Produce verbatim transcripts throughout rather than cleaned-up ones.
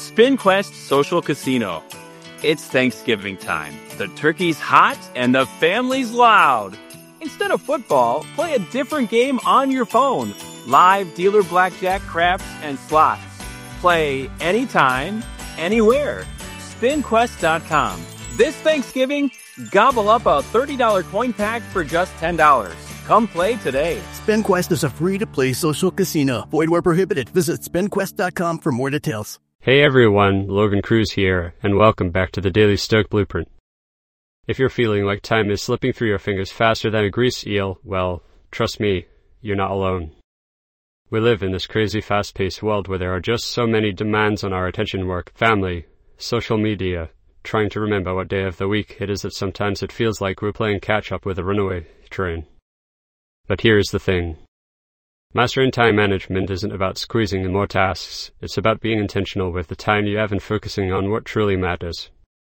SpinQuest Social Casino. It's Thanksgiving time. The turkey's hot and the family's loud. Instead of football, play a different game on your phone. Live dealer blackjack, craps, and slots. Play anytime, anywhere. spin quest dot com. This Thanksgiving, gobble up a thirty dollars coin pack for just ten dollars. Come play today. SpinQuest is a free-to-play social casino. Void where prohibited. Visit spin quest dot com for more details. Hey everyone, Logan Cruz here, and welcome back to the Daily Stoic Blueprint. If you're feeling like time is slipping through your fingers faster than a grease eel, well, trust me, you're not alone. We live in this crazy fast-paced world where there are just so many demands on our attention: work, family, social media, trying to remember what day of the week it is that sometimes it feels like we're playing catch-up with a runaway train. But here's the thing. Mastering time management isn't about squeezing in more tasks, it's about being intentional with the time you have and focusing on what truly matters.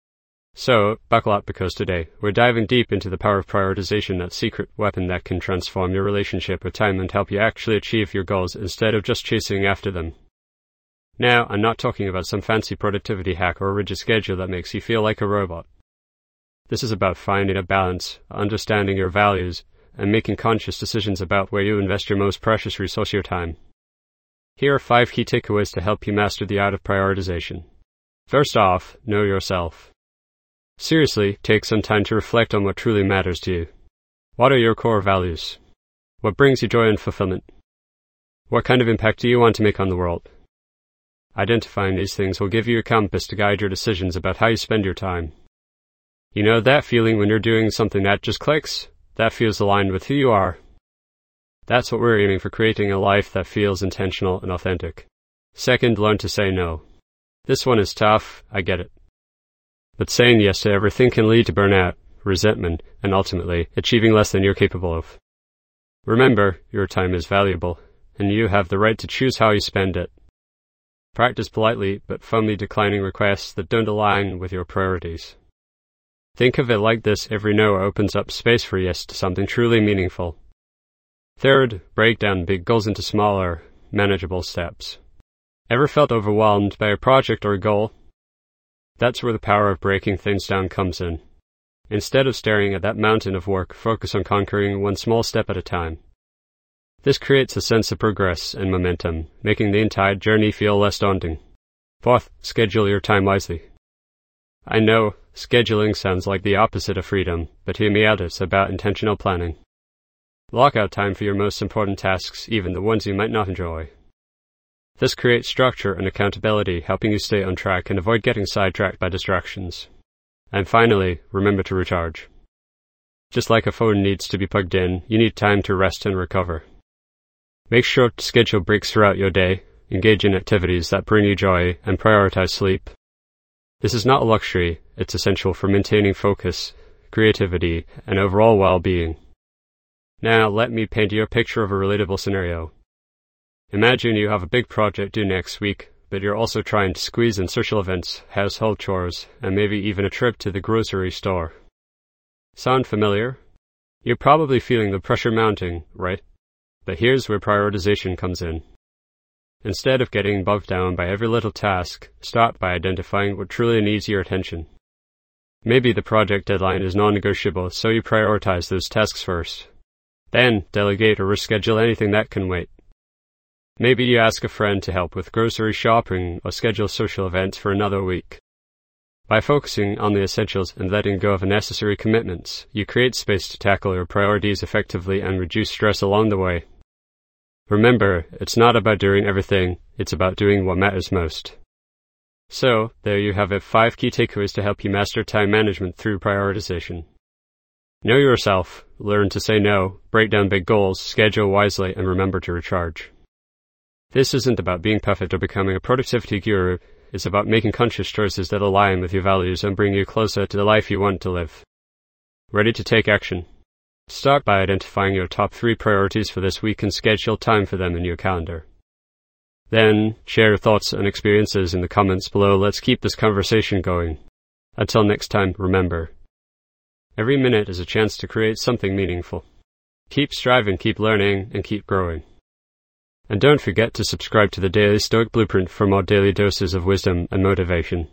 So, buckle up because today, we're diving deep into the power of prioritization, that secret weapon that can transform your relationship with time and help you actually achieve your goals instead of just chasing after them. Now, I'm not talking about some fancy productivity hack or a rigid schedule that makes you feel like a robot. This is about finding a balance, understanding your values, and making conscious decisions about where you invest your most precious resource, your time. Here are five key takeaways to help you master the art of prioritization. First off, know yourself. Seriously, take some time to reflect on what truly matters to you. What are your core values? What brings you joy and fulfillment? What kind of impact do you want to make on the world? Identifying these things will give you a compass to guide your decisions about how you spend your time. You know that feeling when you're doing something that just clicks? That feels aligned with who you are. That's what we're aiming for, creating a life that feels intentional and authentic. Second, learn to say no. This one is tough, I get it. But saying yes to everything can lead to burnout, resentment, and ultimately, achieving less than you're capable of. Remember, your time is valuable, and you have the right to choose how you spend it. Practice politely, but firmly declining requests that don't align with your priorities. Think of it like this: every no opens up space for yes to something truly meaningful. Third, break down big goals into smaller, manageable steps. Ever felt overwhelmed by a project or a goal? That's where the power of breaking things down comes in. Instead of staring at that mountain of work, focus on conquering one small step at a time. This creates a sense of progress and momentum, making the entire journey feel less daunting. Fourth, schedule your time wisely. I know, scheduling sounds like the opposite of freedom, but hear me out, it's about intentional planning. Block out time for your most important tasks, even the ones you might not enjoy. This creates structure and accountability, helping you stay on track and avoid getting sidetracked by distractions. And finally, remember to recharge. Just like a phone needs to be plugged in, you need time to rest and recover. Make sure to schedule breaks throughout your day, engage in activities that bring you joy, and prioritize sleep. This is not a luxury, it's essential for maintaining focus, creativity, and overall well-being. Now, let me paint you a picture of a relatable scenario. Imagine you have a big project due next week, but you're also trying to squeeze in social events, household chores, and maybe even a trip to the grocery store. Sound familiar? You're probably feeling the pressure mounting, right? But here's where prioritization comes in. Instead of getting bogged down by every little task, start by identifying what truly needs your attention. Maybe the project deadline is non-negotiable, so you prioritize those tasks first. Then, delegate or reschedule anything that can wait. Maybe you ask a friend to help with grocery shopping or schedule social events for another week. By focusing on the essentials and letting go of unnecessary commitments, you create space to tackle your priorities effectively and reduce stress along the way. Remember, it's not about doing everything, it's about doing what matters most. So, there you have it, five key takeaways to help you master time management through prioritization. Know yourself, learn to say no, break down big goals, schedule wisely, and remember to recharge. This isn't about being perfect or becoming a productivity guru, it's about making conscious choices that align with your values and bring you closer to the life you want to live. Ready to take action? Start by identifying your top three priorities for this week and schedule time for them in your calendar. Then, share your thoughts and experiences in the comments below. Let's keep this conversation going. Until next time, remember, every minute is a chance to create something meaningful. Keep striving, keep learning, and keep growing. And don't forget to subscribe to the Daily Stoic Blueprint for more daily doses of wisdom and motivation.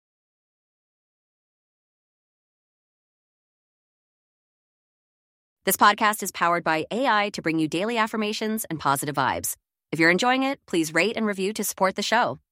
This podcast is powered by A I to bring you daily affirmations and positive vibes. If you're enjoying it, please rate and review to support the show.